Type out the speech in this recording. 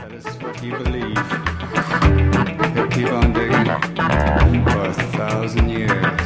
That is what he believed. He'll keep on digging for 1,000 years.